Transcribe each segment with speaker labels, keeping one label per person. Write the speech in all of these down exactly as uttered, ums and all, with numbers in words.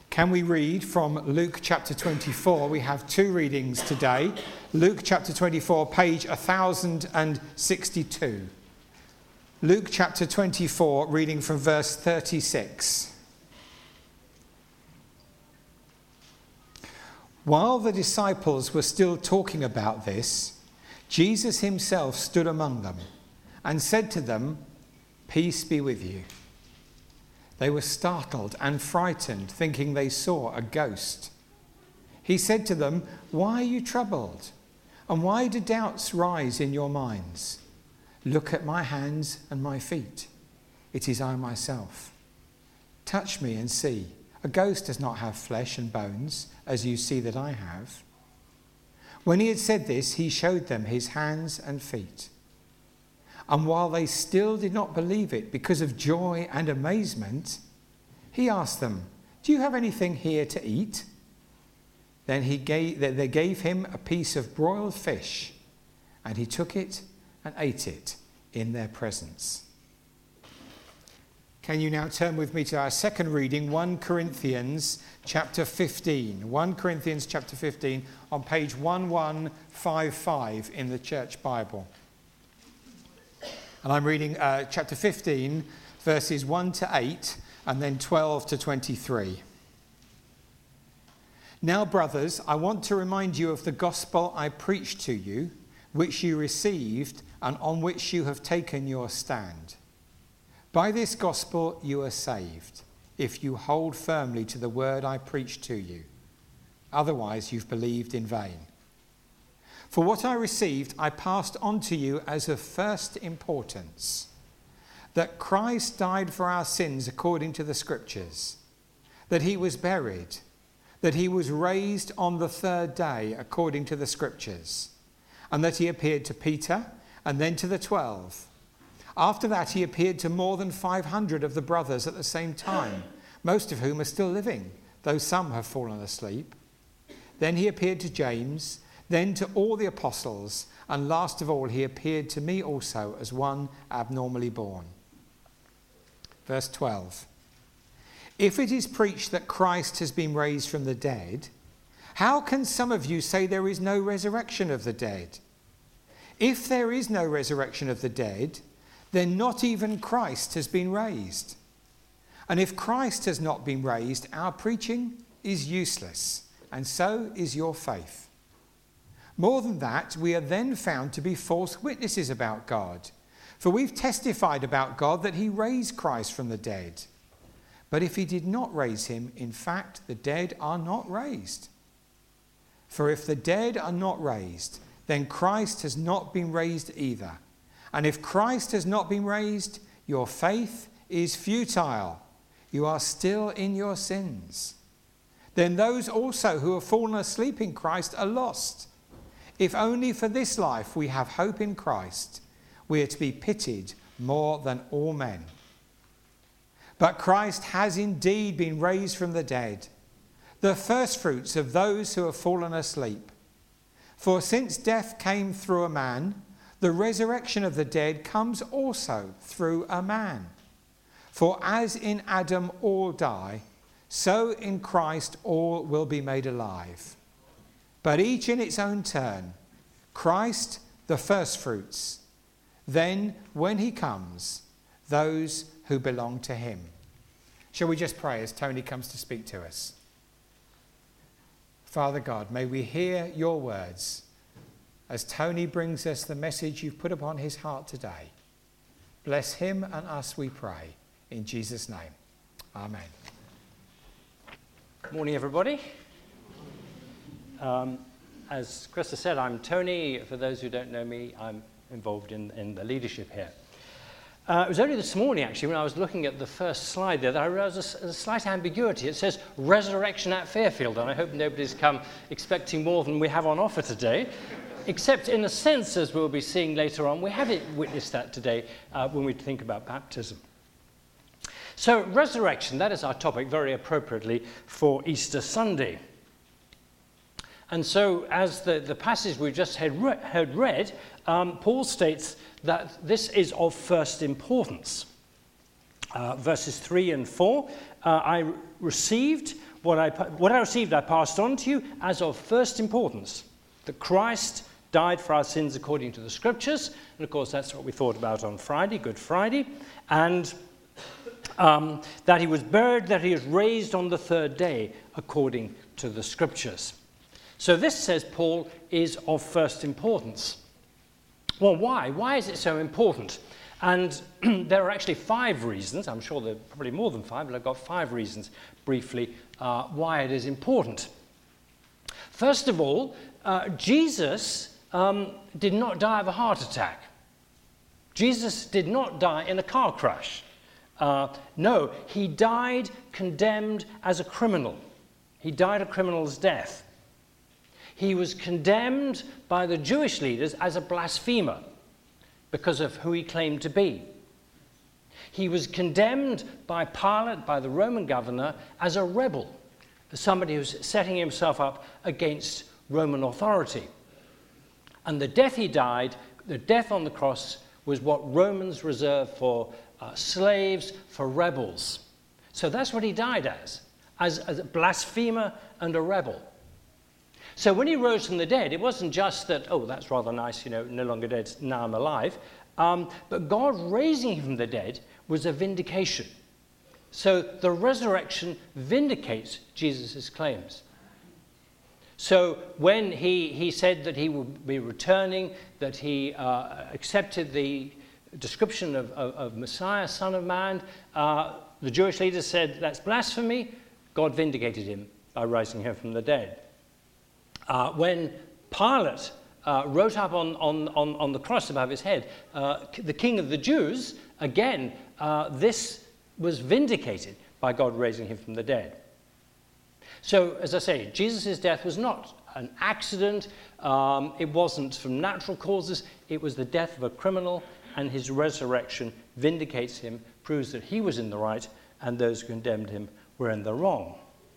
Speaker 1: Can we read from Luke chapter twenty-four? We have two readings today. Luke chapter twenty-four, page one thousand sixty-two. Luke chapter twenty-four, reading from verse thirty-six. While the disciples were still talking about this, Jesus himself stood among them and said to them, "Peace be with you." They were startled and frightened, thinking they saw a ghost. He said to them, "Why are you troubled? And why do doubts rise in your minds? Look at my hands and my feet. It is I myself. Touch me and see. A ghost does not have flesh and bones, as you see that I have." When he had said this, he showed them his hands and feet. And while they still did not believe it because of joy and amazement, he asked them, "Do you have anything here to eat?" Then he gave, they gave him a piece of broiled fish, and he took it and ate it in their presence. Can you now turn with me to our second reading, First Corinthians chapter fifteen. First Corinthians chapter fifteen on page eleven fifty-five in the Church Bible. And I'm reading uh, chapter fifteen, verses one to eight, and then twelve to twenty-three. Now, brothers, I want to remind you of the gospel I preached to you, which you received and on which you have taken your stand. By this gospel you are saved, if you hold firmly to the word I preached to you. Otherwise, you've believed in vain. For what I received, I passed on to you as of first importance, that Christ died for our sins according to the Scriptures, that he was buried, that he was raised on the third day according to the Scriptures, and that he appeared to Peter and then to the twelve. After that, he appeared to more than five hundred of the brothers at the same time, most of whom are still living, though some have fallen asleep. Then he appeared to James, then to all the apostles, and last of all he appeared to me also as one abnormally born. Verse twelve. If it is preached that Christ has been raised from the dead, how can some of you say there is no resurrection of the dead? If there is no resurrection of the dead, then not even Christ has been raised. And if Christ has not been raised, our preaching is useless, and so is your faith. More than that, we are then found to be false witnesses about God. For we've testified about God that he raised Christ from the dead. But if he did not raise him, in fact, the dead are not raised. For if the dead are not raised, then Christ has not been raised either. And if Christ has not been raised, your faith is futile. You are still in your sins. Then those also who have fallen asleep in Christ are lost. If only for this life we have hope in Christ, we are to be pitied more than all men. But Christ has indeed been raised from the dead, the firstfruits of those who have fallen asleep. For since death came through a man, the resurrection of the dead comes also through a man. For as in Adam all die, so in Christ all will be made alive. But each in its own turn. Christ the firstfruits. Then, when he comes, those who belong to him. Shall we just pray as Tony comes to speak to us? Father God, may we hear your words as Tony brings us the message you've put upon his heart today. Bless him and us, we pray. In Jesus' name. Amen.
Speaker 2: Good morning, everybody. Um, as Chris has said, I'm Tony. For those who don't know me, I'm involved in, in the leadership here. Uh, it was only this morning, actually, when I was looking at the first slide there, that I realized there's a, a slight ambiguity. It says resurrection at Fairfield, and I hope nobody's come expecting more than we have on offer today. Except in a sense, as we'll be seeing later on, we haven't witnessed that today uh, when we think about baptism. So resurrection, that is our topic very appropriately for Easter Sunday. And so as the, the passage we just had, re- had read, um, Paul states that this is of first importance. Uh, verses three and four, uh, I received what I, what I received I passed on to you as of first importance, that Christ died for our sins according to the Scriptures. And of course, that's what we thought about on Friday, Good Friday. And um, that he was buried, that he was raised on the third day according to the Scriptures. So this, says Paul, is of first importance. Well, why? Why is it so important? And there are actually five reasons. I'm sure there are probably more than five, but I've got five reasons, briefly, uh, why it is important. First of all, uh, Jesus um, did not die of a heart attack. Jesus did not die in a car crash. Uh, no, he died condemned as a criminal. He died a criminal's death. He was condemned by the Jewish leaders as a blasphemer because of who he claimed to be. He was condemned by Pilate, by the Roman governor, as a rebel, as somebody who's setting himself up against Roman authority. And the death he died, the death on the cross, was what Romans reserved for uh, slaves, for rebels. So that's what he died as, as, as a blasphemer and a rebel. So when he rose from the dead, it wasn't just that, oh, that's rather nice, you know, no longer dead, now I'm alive. Um, but God raising him from the dead was a vindication. So the resurrection vindicates Jesus' claims. So when he, he said that he would be returning, that he uh, accepted the description of, of, of Messiah, Son of Man, uh, the Jewish leaders said, that's blasphemy. God vindicated him by rising him from the dead. Uh, when Pilate uh, wrote up on, on, on, on the cross above his head, uh, the King of the Jews, again, uh, this was vindicated by God raising him from the dead. So, as I say, Jesus' death was not an accident. Um, it wasn't from natural causes. It was the death of a criminal, and his resurrection vindicates him, proves that he was in the right, and those who condemned him were in the wrong.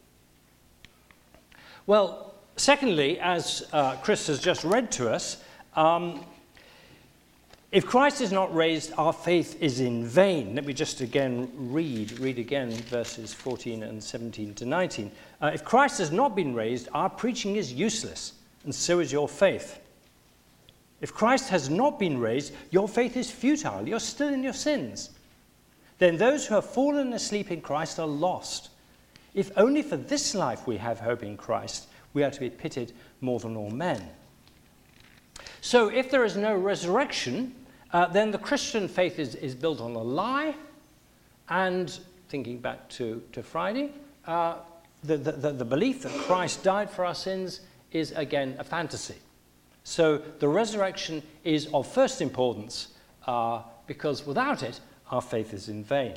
Speaker 2: Well, secondly, as uh, Chris has just read to us, um, if Christ is not raised, our faith is in vain. Let me just again read, read again verses fourteen and seventeen to nineteen. Uh, if Christ has not been raised, our preaching is useless, and so is your faith. If Christ has not been raised, your faith is futile. You're still in your sins. Then those who have fallen asleep in Christ are lost. If only for this life we have hope in Christ, we are to be pitied more than all men. So if there is no resurrection, uh, then the Christian faith is, is built on a lie. And thinking back to, to Friday, uh, the, the, the belief that Christ died for our sins is again a fantasy. So the resurrection is of first importance uh, because without it, our faith is in vain.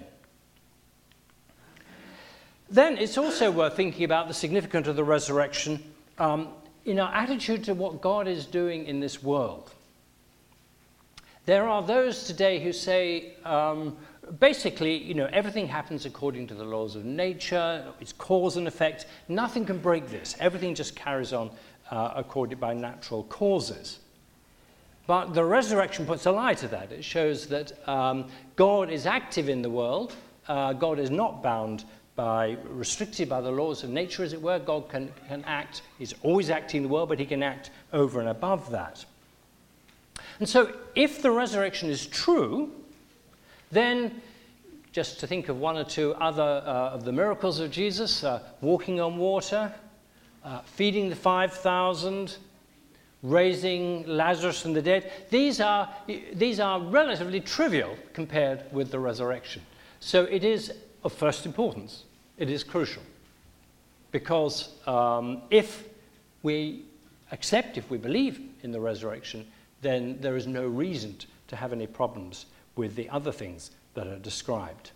Speaker 2: Then it's also worth thinking about the significance of the resurrection um, in our attitude to what God is doing in this world. There are those today who say, um, basically, you know, everything happens according to the laws of nature, it's cause and effect, nothing can break this, everything just carries on uh, according by natural causes. But the resurrection puts a lie to that. It shows that um, God is active in the world, uh, God is not bound by, restricted by the laws of nature, as it were. God can, can act, he's always acting in the world, but he can act over and above that. And so if the resurrection is true, then just to think of one or two other uh, of the miracles of Jesus, uh, walking on water, uh, feeding the five thousand, raising Lazarus from the dead, these are, these are relatively trivial compared with the resurrection. So it is of first importance. It is crucial. Because um, if we accept, if we believe in the resurrection, then there is no reason to have any problems with the other things that are described.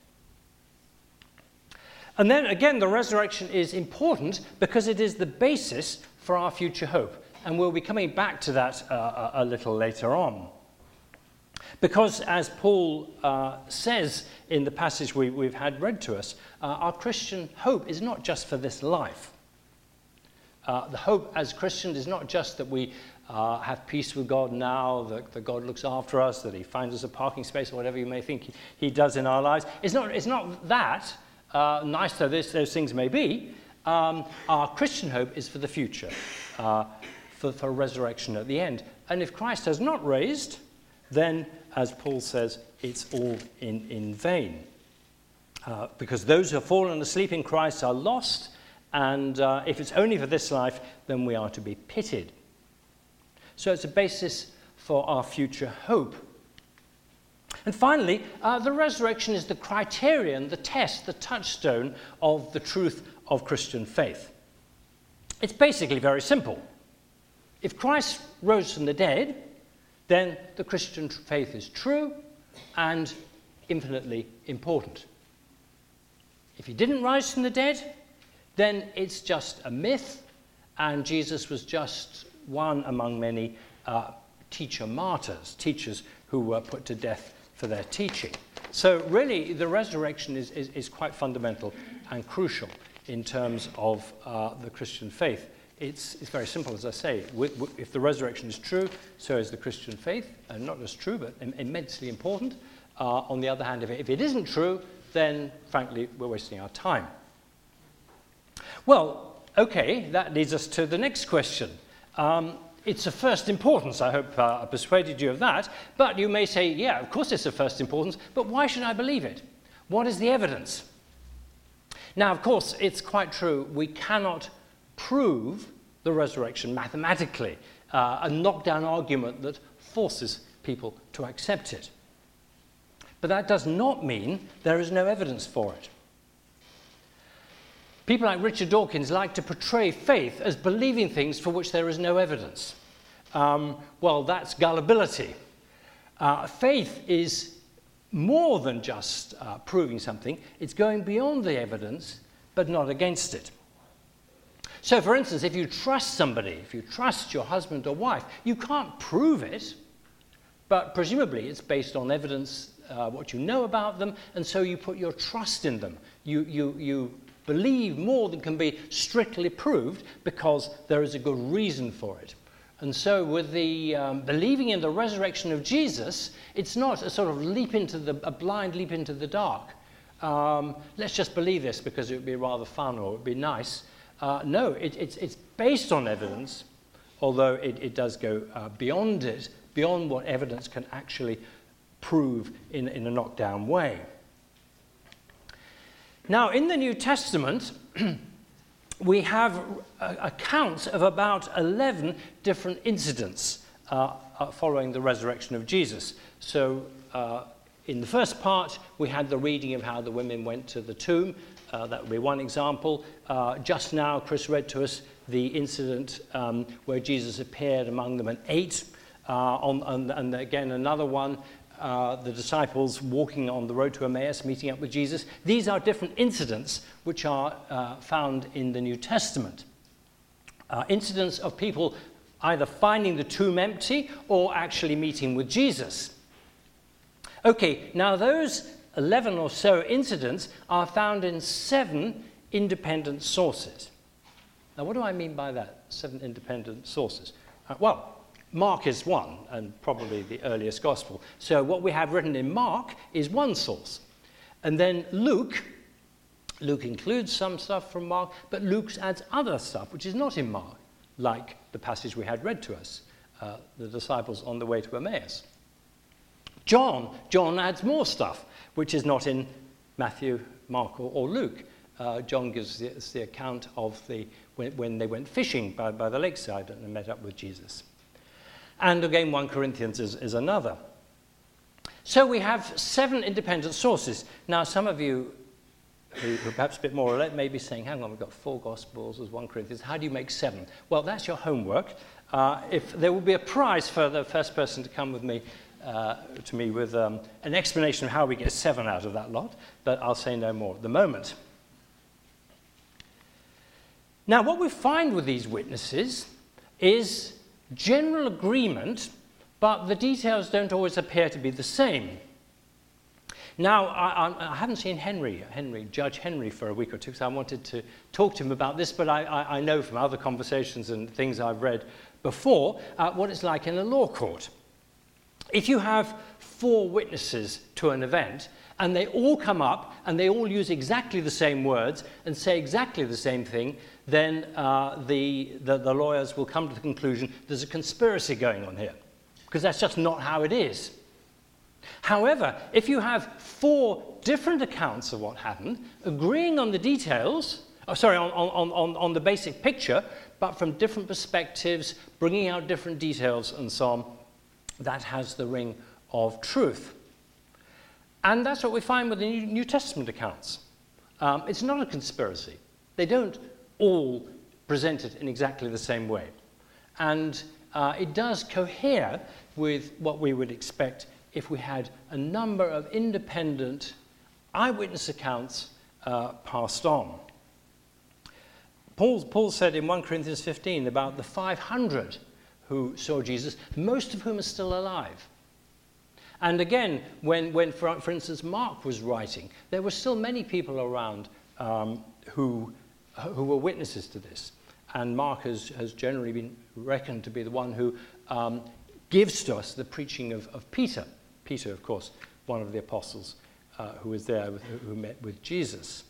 Speaker 2: And then again, the resurrection is important because it is the basis for our future hope. And we'll be coming back to that uh, a little later on. Because as Paul uh, says in the passage we, we've had read to us, uh, our Christian hope is not just for this life. Uh, the hope as Christians is not just that we uh, have peace with God now, that, that God looks after us, that he finds us a parking space or whatever you may think he, he does in our lives. It's not, it's not that, uh, nice though this, those things may be. Um, our Christian hope is for the future, uh, for, for resurrection at the end. And if Christ has not raised, then, as Paul says, it's all in, in vain. Uh, because those who have fallen asleep in Christ are lost, and uh, if it's only for this life, then we are to be pitied. So it's a basis for our future hope. And finally, uh, the resurrection is the criterion, the test, the touchstone of the truth of Christian faith. It's basically very simple. If Christ rose from the dead, then the Christian faith is true and infinitely important. If he didn't rise from the dead, then it's just a myth, and Jesus was just one among many uh, teacher martyrs, teachers who were put to death for their teaching. So really, the resurrection is, is, is quite fundamental and crucial in terms of uh, the Christian faith. It's, it's very simple, as I say. With, with, if the resurrection is true, so is the Christian faith, and not just true, but im- immensely important. Uh, on the other hand, if it, if it isn't true, then, frankly, we're wasting our time. Well, okay, that leads us to the next question. Um, it's of first importance. I hope uh, I persuaded you of that. But you may say, yeah, of course it's of first importance, but why should I believe it? What is the evidence? Now, of course, it's quite true. We cannot prove the resurrection mathematically, uh, a knockdown argument that forces people to accept it. But that does not mean there is no evidence for it. People like Richard Dawkins like to portray faith as believing things for which there is no evidence. Um, well, that's gullibility. Uh, faith is more than just uh, proving something. It's going beyond the evidence, but not against it. So, for instance, if you trust somebody, if you trust your husband or wife, you can't prove it, but presumably it's based on evidence, uh, what you know about them, and so you put your trust in them. You, you, you believe more than can be strictly proved because there is a good reason for it. And so with the um, believing in the resurrection of Jesus, it's not a sort of leap into the, a blind leap into the dark. Um, let's just believe this because it would be rather fun or it would be nice. Uh, no, it, it's, it's based on evidence, although it, it does go uh, beyond it, beyond what evidence can actually prove in, in a knockdown way. Now, in the New Testament, we have uh, accounts of about eleven different incidents uh, uh, following the resurrection of Jesus. So, uh, in the first part, we had the reading of how the women went to the tomb. Uh, that would be one example. Uh, just now, Chris read to us the incident um, where Jesus appeared among them and ate. Uh, on, and, and again, another one, uh, the disciples walking on the road to Emmaus, meeting up with Jesus. These are different incidents which are uh, found in the New Testament. Uh, incidents of people either finding the tomb empty or actually meeting with Jesus. Okay, now those eleven or so incidents are found in seven independent sources. Now, what do I mean by that, seven independent sources? Uh, well, Mark is one, and probably the earliest gospel. So what we have written in Mark is one source. And then Luke, Luke includes some stuff from Mark, but Luke adds other stuff which is not in Mark, like the passage we had read to us, uh, the disciples on the way to Emmaus. John, John adds more stuff, which is not in Matthew, Mark, or, or Luke. Uh, John gives the, the account of the when, when they went fishing by, by the lakeside and met up with Jesus. And again, First Corinthians is, is another. So we have seven independent sources. Now, some of you who are perhaps a bit more alert may be saying, hang on, we've got four Gospels, there's First Corinthians. How do you make seven? Well, that's your homework. Uh, if there will be a prize for the first person to come with me Uh, to me with um, an explanation of how we get seven out of that lot, but I'll say no more at the moment. Now, what we find with these witnesses is general agreement, but the details don't always appear to be the same. Now, I, I, I haven't seen Henry, Henry, Judge Henry for a week or two, so I wanted to talk to him about this, but I, I, I know from other conversations and things I've read before uh, what it's like in a law court. If you have four witnesses to an event and they all come up and they all use exactly the same words and say exactly the same thing, then uh, the, the, the lawyers will come to the conclusion there's a conspiracy going on here, because that's just not how it is. However, if you have four different accounts of what happened, agreeing on the details, oh, sorry, on, on, on, on the basic picture, but from different perspectives, bringing out different details and so on, that has the ring of truth. And that's what we find with the New Testament accounts. Um, it's not a conspiracy. They don't all present it in exactly the same way. And uh, it does cohere with what we would expect if we had a number of independent eyewitness accounts uh, passed on. Paul, Paul said in First Corinthians fifteen about the five hundred who saw Jesus, most of whom are still alive. And again, when, when for, for instance, Mark was writing, there were still many people around um, who, who were witnesses to this. And Mark has, has generally been reckoned to be the one who um, gives to us the preaching of, of Peter. Peter, of course, one of the apostles uh, who was there, with, who met with Jesus.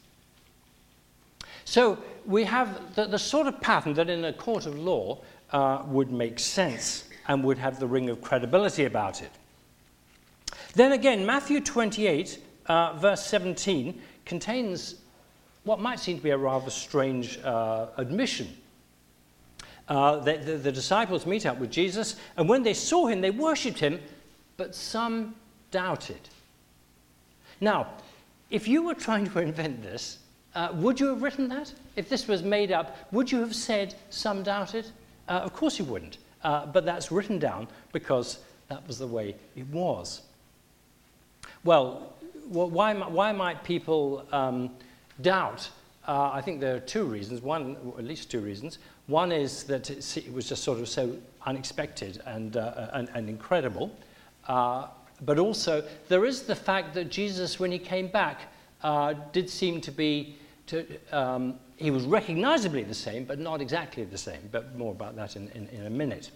Speaker 2: So we have the, the sort of pattern that in a court of law uh, would make sense and would have the ring of credibility about it. Then again, Matthew twenty-eight, uh, verse seventeen, contains what might seem to be a rather strange uh, admission. Uh, the, the, the disciples meet up with Jesus, and when they saw him, they worshipped him, but some doubted. Now, if you were trying to invent this, uh, would you have written that? If this was made up, would you have said some doubted? Uh, of course you wouldn't, uh, but that's written down because that was the way it was. Well, why, why might people um, doubt? Uh, I think there are two reasons, one, or at least two reasons. One is that it was just sort of so unexpected and, uh, and, and incredible. Uh, but also, there is the fact that Jesus, when he came back, uh, did seem to be, to, um, he was recognizably the same, but not exactly the same. But more about that in, in, in a minute.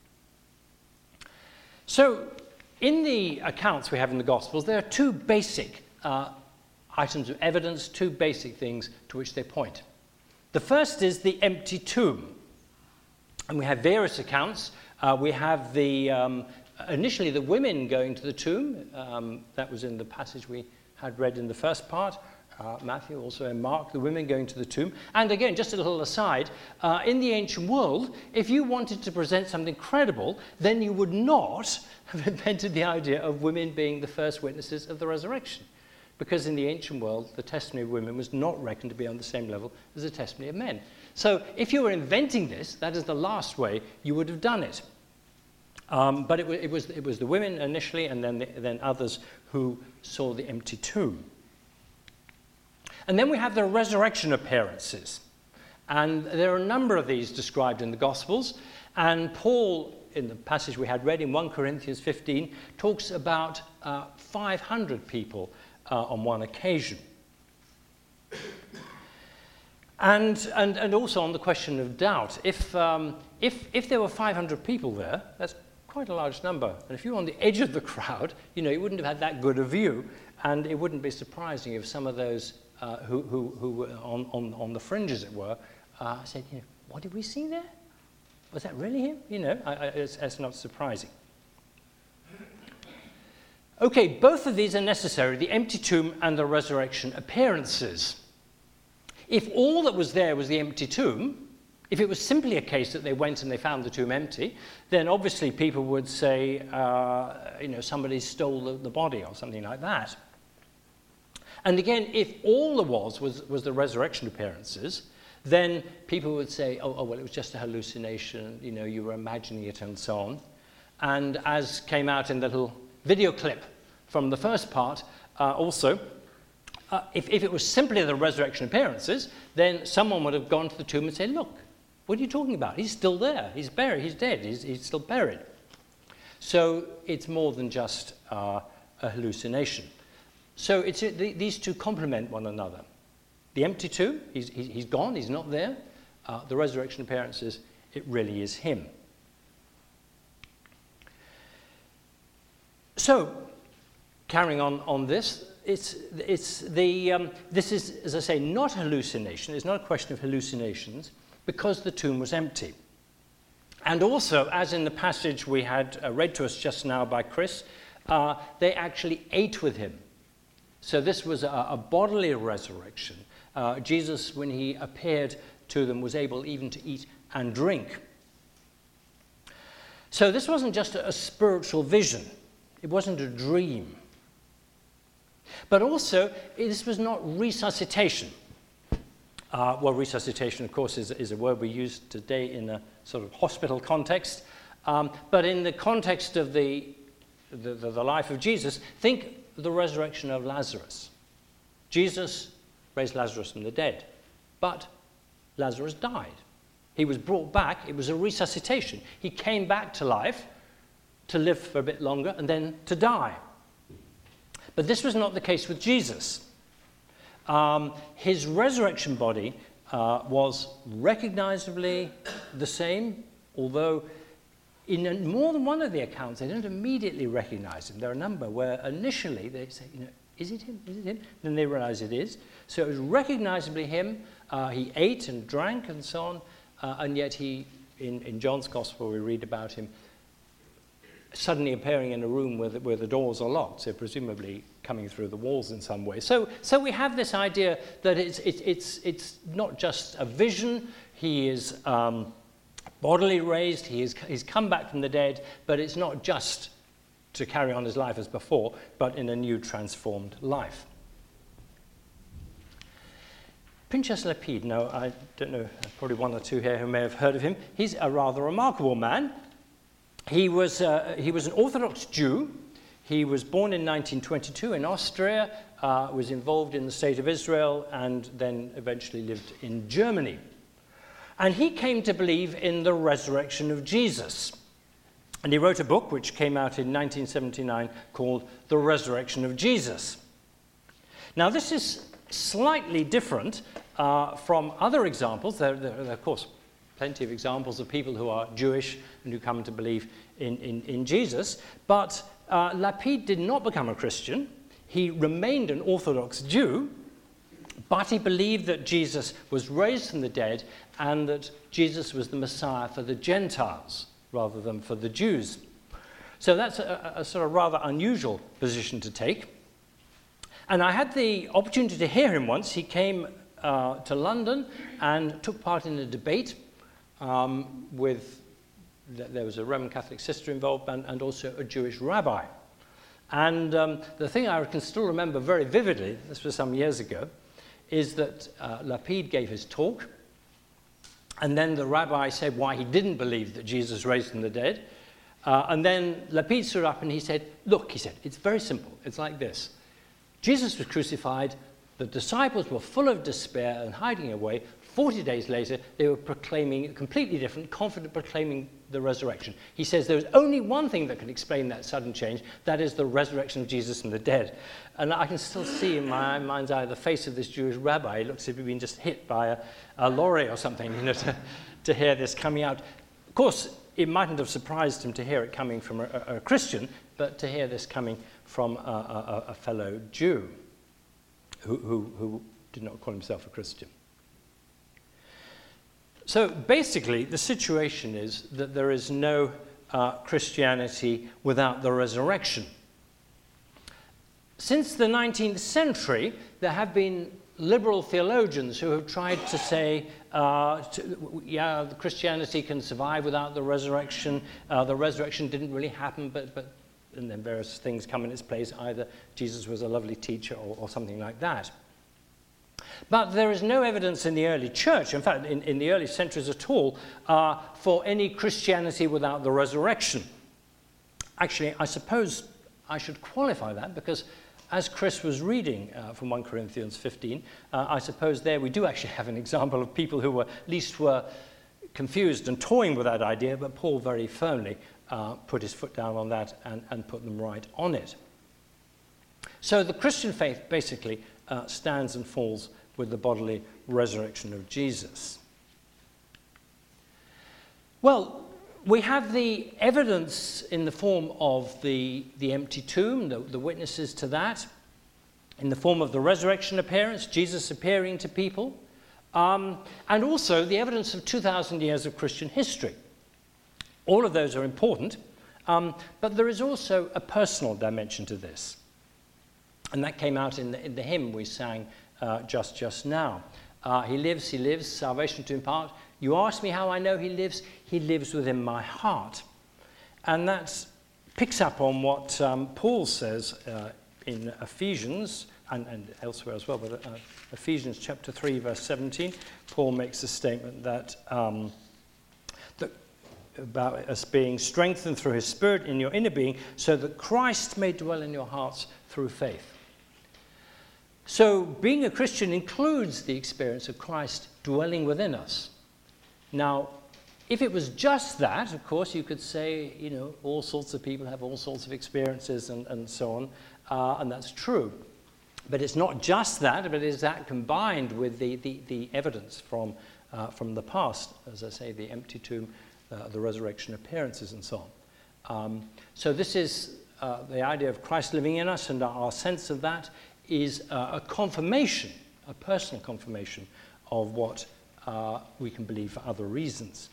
Speaker 2: So, in the accounts we have in the Gospels, there are two basic uh, items of evidence, two basic things to which they point. The first is the empty tomb. And we have various accounts. Uh, we have the, um, initially the women going to the tomb. Um, that was in the passage we had read in the first part. Uh, Matthew, also in Mark, the women going to the tomb. And again, just a little aside, uh, in the ancient world, if you wanted to present something credible, then you would not have invented the idea of women being the first witnesses of the resurrection. Because in the ancient world, the testimony of women was not reckoned to be on the same level as the testimony of men. So if you were inventing this, that is the last way you would have done it. Um, but it, it, was, it was the women initially, and then, the, then others who saw the empty tomb. And then we have the resurrection appearances. And there are a number of these described in the Gospels. And Paul, in the passage we had read in First Corinthians fifteen, talks about uh, five hundred people uh, on one occasion. And, and, and also on the question of doubt. If, um, if, if there were five hundred people there, that's quite a large number. And if you were on the edge of the crowd, you know, you wouldn't have had that good a view. And it wouldn't be surprising if some of those Uh, who, who, who were on, on, on the fringe, as it were, uh, said, you know, what did we see there? Was that really him? You know, I, I, it's, it's not surprising. Okay, both of these are necessary, the empty tomb and the resurrection appearances. If all that was there was the empty tomb, if it was simply a case that they went and they found the tomb empty, then obviously people would say, uh, you know, somebody stole the, the body or something like that. And again, if all there was, was was the resurrection appearances, then people would say, oh, oh, well, it was just a hallucination, you know, you were imagining it and so on. And as came out in the little video clip from the first part, uh, also, uh, if, if it was simply the resurrection appearances, then someone would have gone to the tomb and said, look, what are you talking about? He's still there. He's buried. He's dead. He's, he's still buried. So it's more than just uh, a hallucination. So it's, these two complement one another. The empty tomb, he's, he's gone, he's not there. Uh, the resurrection appearances, it really is him. So, carrying on on this, it's, it's the, um, this is, as I say, not hallucination. It's not a question of hallucinations because the tomb was empty. And also, as in the passage we had uh, read to us just now by Chris, uh, they actually ate with him. So this was a, a bodily resurrection. Uh, Jesus, when he appeared to them, was able even to eat and drink. So this wasn't just a, a spiritual vision. It wasn't a dream. But also, this was not resuscitation. Uh, well, resuscitation, of course, is, is a word we use today in a sort of hospital context. Um, but in the context of the, the, the, the life of Jesus, think the resurrection of Lazarus. Jesus raised Lazarus from the dead, but Lazarus died. He was brought back. It was a resuscitation. He came back to life to live for a bit longer and then to die. But this was not the case with Jesus. Um, his resurrection body uh, was recognizably the same, although in more than one of the accounts they don't immediately recognize him. There are a number where initially they say, you know, is it him? Is it him? Then they realize it is. So it was recognizably him. Uh, he ate and drank and so on, uh, and yet he, in, in John's Gospel, we read about him suddenly appearing in a room where the, where the doors are locked, so presumably coming through the walls in some way. So, so we have this idea that it's, it, it's, it's not just a vision. He is um, bodily raised. He is, he's come back from the dead, but it's not just to carry on his life as before, but in a new transformed life. Pinchas Lapide, now I don't know, probably one or two here who may have heard of him. He's a rather remarkable man. He was, uh, he was an Orthodox Jew. He was born in nineteen twenty-two in Austria, uh, was involved in the state of Israel, and then eventually lived in Germany. And he came to believe in the resurrection of Jesus. And he wrote a book which came out in nineteen seventy-nine called The Resurrection of Jesus. Now, this is slightly different uh, from other examples. There, there are, of course, plenty of examples of people who are Jewish and who come to believe in, in, in Jesus. But uh, Lapide did not become a Christian. He remained an Orthodox Jew, but he believed that Jesus was raised from the dead and that Jesus was the Messiah for the Gentiles rather than for the Jews. So that's a, a sort of rather unusual position to take. And I had the opportunity to hear him once. He came uh, to London and took part in a debate um, with, there was a Roman Catholic sister involved and, and also a Jewish rabbi. And um, the thing I can still remember very vividly, this was some years ago, is that uh, Lapide gave his talk, and then the rabbi said why he didn't believe that Jesus raised from the dead. Uh, and then Lapide stood up and he said, look, he said, it's very simple. It's like this. Jesus was crucified, the disciples were full of despair and hiding away. forty days later, they were proclaiming, completely different, confident proclaiming the resurrection. He says there's only one thing that can explain that sudden change, that is the resurrection of Jesus from the dead. And I can still see in my mind's eye the face of this Jewish rabbi. He looks as if he'd been just hit by a, a lorry or something, you know, to, to hear this coming out. Of course, it mightn't have surprised him to hear it coming from a, a, a Christian, but to hear this coming from a, a, a fellow Jew who, who, who did not call himself a Christian. So basically, the situation is that there is no uh, Christianity without the resurrection. Since the nineteenth century, there have been liberal theologians who have tried to say, uh, to, yeah, Christianity can survive without the resurrection. Uh, the resurrection didn't really happen, but, but and then various things come in its place. Either Jesus was a lovely teacher or, or something like that. But there is no evidence in the early church, in fact, in, in the early centuries at all, uh, for any Christianity without the resurrection. Actually, I suppose I should qualify that because as Chris was reading uh, from First Corinthians fifteen, uh, I suppose there we do actually have an example of people who were, at least were confused and toying with that idea, but Paul very firmly uh, put his foot down on that and, and put them right on it. So the Christian faith basically uh, stands and falls with the bodily resurrection of Jesus. Well, we have the evidence in the form of the, the empty tomb, the, the witnesses to that. in the form of the resurrection appearance, Jesus appearing to people, um, and also the evidence of two thousand years of Christian history. All of those are important, um, but there is also a personal dimension to this. And that came out in the, in the hymn we sang uh, just, just now. Uh, he lives, he lives, salvation to impart. You ask me how I know he lives. He lives within my heart. And that picks up on what um, Paul says uh, in Ephesians, and, and elsewhere as well, but uh, Ephesians chapter three, verse seventeen, Paul makes a statement that, um, that about us being strengthened through his Spirit in your inner being, so that Christ may dwell in your hearts through faith. So being a Christian includes the experience of Christ dwelling within us. Now, if it was just that, of course, you could say, you know, all sorts of people have all sorts of experiences and, and so on, uh, and that's true. But it's not just that, but it is that combined with the, the, the evidence from, uh, from the past, as I say, the empty tomb, uh, the resurrection appearances and so on. Um, so this is uh, the idea of Christ living in us, and our sense of that is uh, a confirmation, a personal confirmation of what uh, we can believe for other reasons.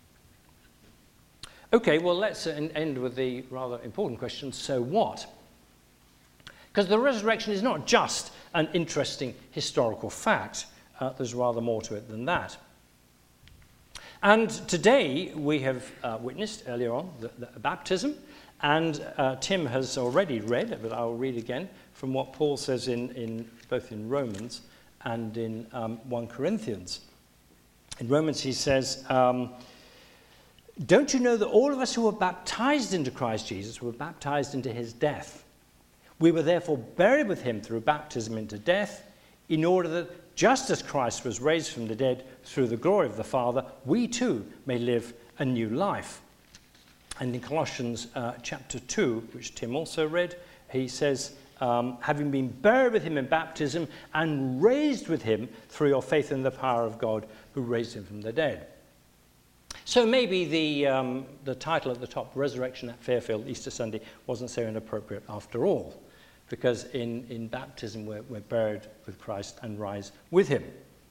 Speaker 2: Okay, well, let's end with the rather important question, so what? Because the resurrection is not just an interesting historical fact. Uh, there's rather more to it than that. And today we have uh, witnessed earlier on the, the baptism, and uh, Tim has already read, but I'll read again, from what Paul says in, in both in Romans and in um, First Corinthians. In Romans he says, um, don't you know that all of us who were baptized into Christ Jesus were baptized into his death? We were therefore buried with him through baptism into death, in order that just as Christ was raised from the dead through the glory of the Father, we too may live a new life. And in Colossians uh, chapter two, which Tim also read, he says, um, having been buried with him in baptism and raised with him through your faith in the power of God who raised him from the dead. So maybe the, um, the title at the top, Resurrection at Fairfield, Easter Sunday, wasn't so inappropriate after all, because in, in baptism we're, we're buried with Christ and rise with him.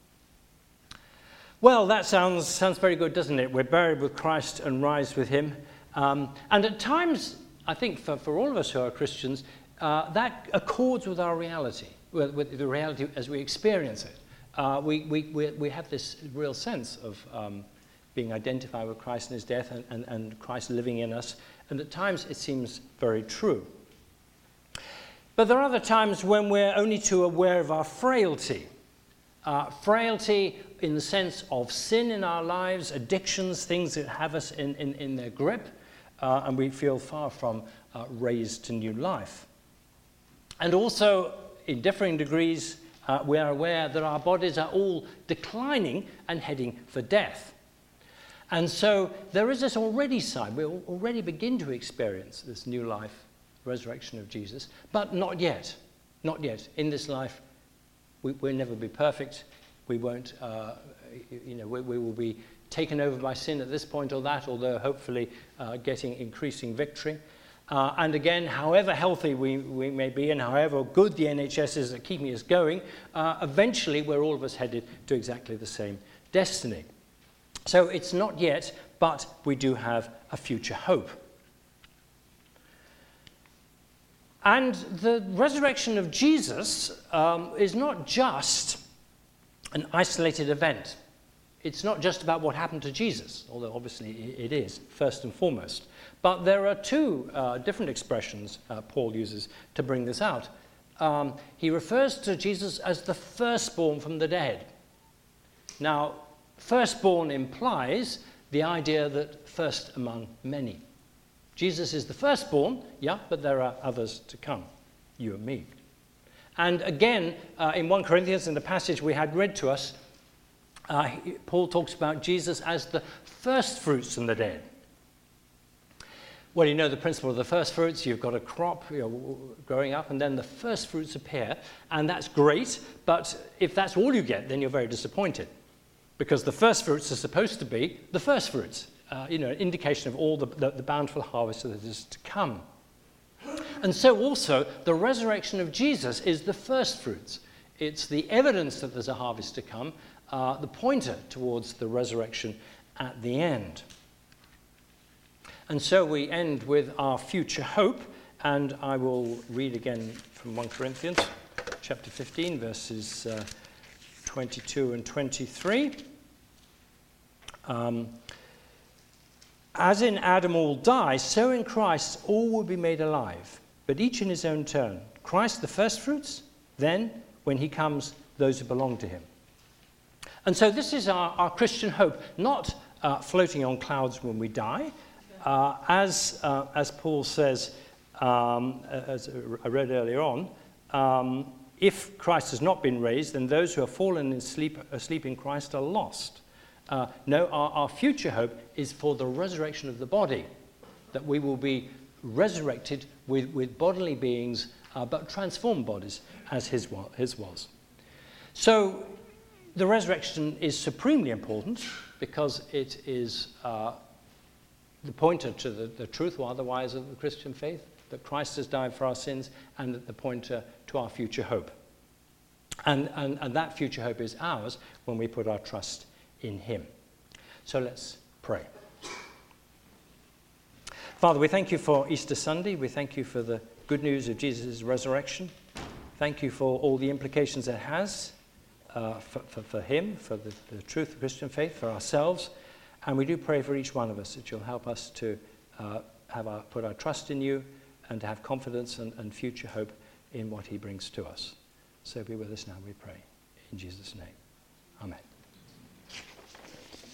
Speaker 2: Well, that sounds, sounds very good, doesn't it? We're buried with Christ and rise with him. Um, and at times, I think for, for all of us who are Christians, uh, that accords with our reality, with, with the reality as we experience it. Uh, we, we, we, we have this real sense of um, being identified with Christ and his death, and, and, and Christ living in us. And at times it seems very true. But there are other times when we're only too aware of our frailty. Uh, frailty in the sense of sin in our lives, addictions, things that have us in, in, in their grip, uh, and we feel far from uh, raised to new life. And also, in differing degrees, uh, we are aware that our bodies are all declining and heading for death. And so there is this already side. We already begin to experience this new life, resurrection of Jesus, but not yet. Not yet. In this life, we, we'll never be perfect. We won't, uh, you know, we, we will be taken over by sin at this point or that, although hopefully uh, getting increasing victory. Uh, and again, however healthy we, we may be and however good the N H S is at keeping us going, uh, eventually we're all of us headed to exactly the same destiny. So it's not yet, but we do have a future hope. And the resurrection of Jesus um, is not just an isolated event. It's not just about what happened to Jesus, although obviously it is, first and foremost. But there are two uh, different expressions uh, Paul uses to bring this out. Um, he refers to Jesus as the firstborn from the dead. Now, firstborn implies the idea that first among many. Jesus is the firstborn, yeah, but there are others to come, you and me. And again, uh, in First Corinthians, in the passage we had read to us, uh, Paul talks about Jesus as the first fruits from the dead. Well, you know the principle of the first fruits. You've got a crop, you know, growing up, and then the first fruits appear, and that's great, but if that's all you get, then you're very disappointed, because the first fruits are supposed to be the first fruits, uh, you know, an indication of all the, the, the bountiful harvest that is to come. And so also, the resurrection of Jesus is the first fruits. It's the evidence that there's a harvest to come, uh, the pointer towards the resurrection at the end. And so we end with our future hope, and I will read again from First Corinthians chapter fifteen, verses uh, twenty-two and twenty-three. Um, As in Adam all die, so in Christ all will be made alive, but each in his own turn. Christ the firstfruits, then, when he comes, those who belong to him. And so this is our, our Christian hope, not uh, floating on clouds when we die. Uh, as, uh, as Paul says, um, as I read earlier on, um, if Christ has not been raised, then those who have fallen asleep, asleep in Christ are lost. Uh, no, our, our future hope is for the resurrection of the body, that we will be resurrected with, with bodily beings, uh, but transformed bodies, as his, his was. So the resurrection is supremely important because it is uh, the pointer to the, the truth, or otherwise, of the Christian faith, that Christ has died for our sins, and that the pointer to our future hope. And, and, and that future hope is ours when we put our trust in him. So let's pray. Father, we thank you for Easter Sunday. We thank you for the good news of Jesus' resurrection. Thank you for all the implications it has uh, for, for, for him, for the, the truth of Christian faith, for ourselves. And we do pray for each one of us that you'll help us to uh, have our, put our trust in you and to have confidence and, and future hope in what he brings to us. So be with us now, we pray. In Jesus' name. Amen.